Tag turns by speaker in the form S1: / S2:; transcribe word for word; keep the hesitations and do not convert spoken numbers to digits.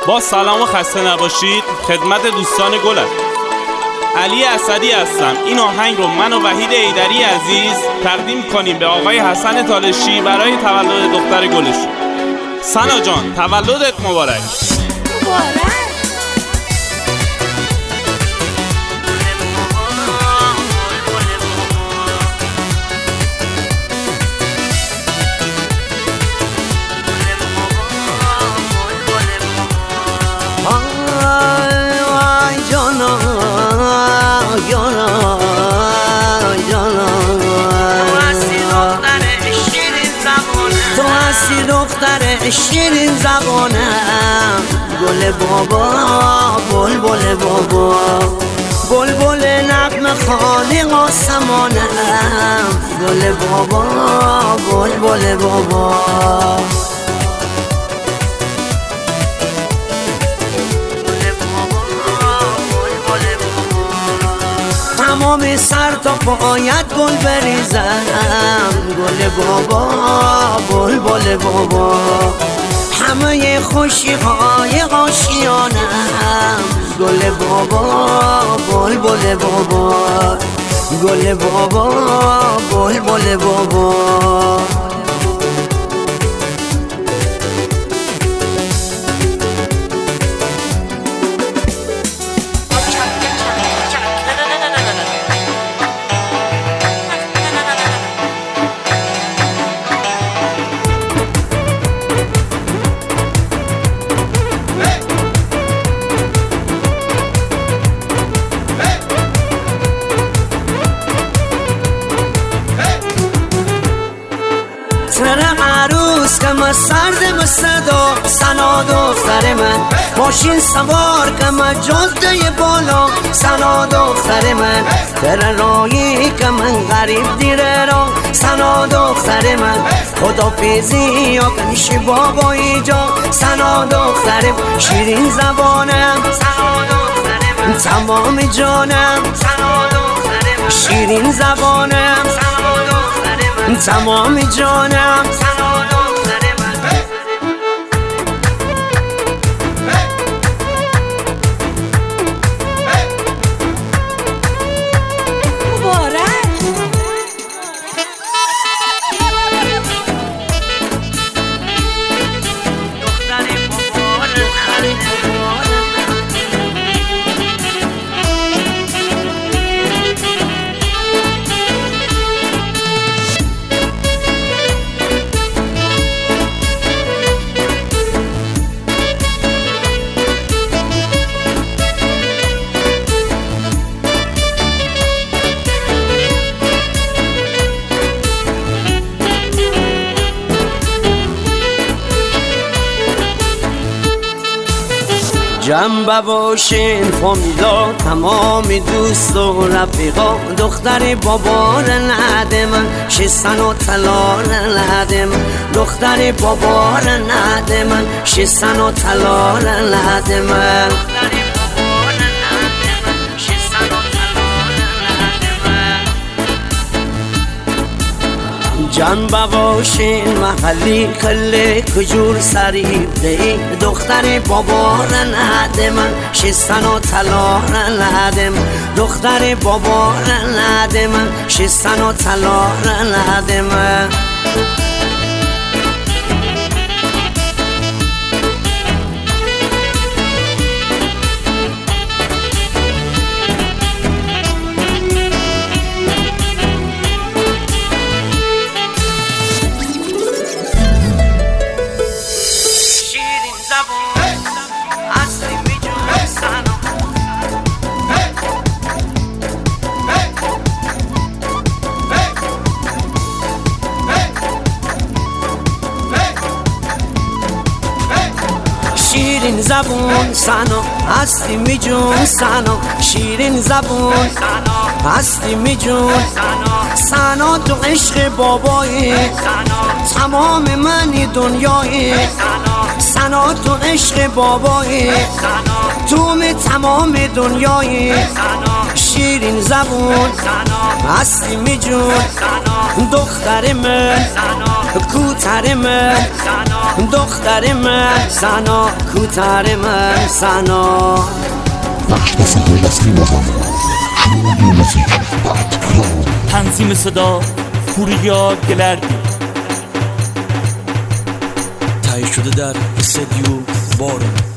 S1: با سلام و خسته نباشید. خدمت دوستان گلم، علی اسدی هستم. این آهنگ رو من و وحید ایدری عزیز تقدیم کنیم به آقای حسن تالشی برای تولد دختر گلشون. سنا جان، تولدت مبارک.
S2: مبارک.
S3: دختر شیرین زبانم، گل بابا بلبل بابا، بلبل نغمه خالق آسمانم، گل بابا بلبل بابا. تمام سر تا پایت گل بریزم، گل بابا بلبل بابا، همه خوشی های آشیانم، گل بابا بلبل بابا، گل بابا بلبل بابا. سر عروس که من سرد به صدا، سنا دختر من ماشین سوار که من جاده بالا، سنا دختر من در رایی که من غریب دیره را، سنا دختر من خدا پیزی یا کنشی بابایی جا، سنا دختر من شیرین زبانم، سنا دختر من تمام جانم، سنا دختر من شیرین زبانم، تمام جانم، سنا دختر من.
S2: مبارک.
S3: جنبه باشین فامیلا، تمام دوست و رفیقا، دختر بابا را نده من، شستن و طلا را نده من، دختر بابا را نده من، شستن و طلا را نده من. جنبه باشین محلی کله کجور سریب دی، دختر بابا را نده من، شستن و طلا را نده من، دختر بابا را نده من، شستن و طلا را نده من. شیرین زبون سنا هستی می جون، سنا شیرین زبون هستی می جون، سنا تو عشق بابایی، تمام منی دنیایی، سنا تو عشق بابایی، تو می تمام دنیایی، شیرین زبون هستی می جون، دختر من کوتر من دختر من سنا کوتر من سنا
S4: تنظیم صدا پوریا گلردی تهیه شده در استودیو بارون.